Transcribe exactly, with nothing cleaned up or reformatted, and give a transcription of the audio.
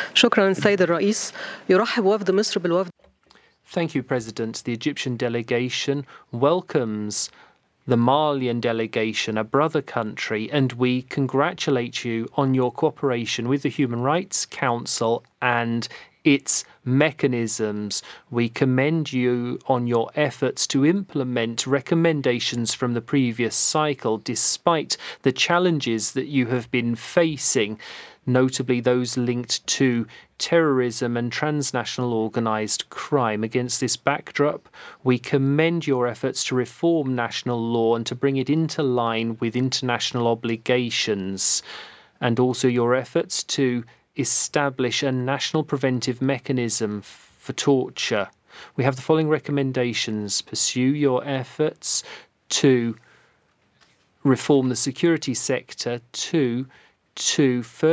شكرا السيد الرئيس. يرحب وفد مصر بالوفد. Thank you, President. The Egyptian delegation welcomes the Malian delegation, a brother country, and we congratulate you on your cooperation with the Human Rights Council and its mechanisms. We commend you on your efforts to implement recommendations from the previous cycle, despite the challenges that you have been facing, notably those linked to terrorism and transnational organised crime. Against this backdrop, we commend your efforts to reform national law and to bring it into line with international obligations, and also your efforts to establish a national preventive mechanism for torture. We have the following recommendations. Pursue your efforts to reform the security sector, to to further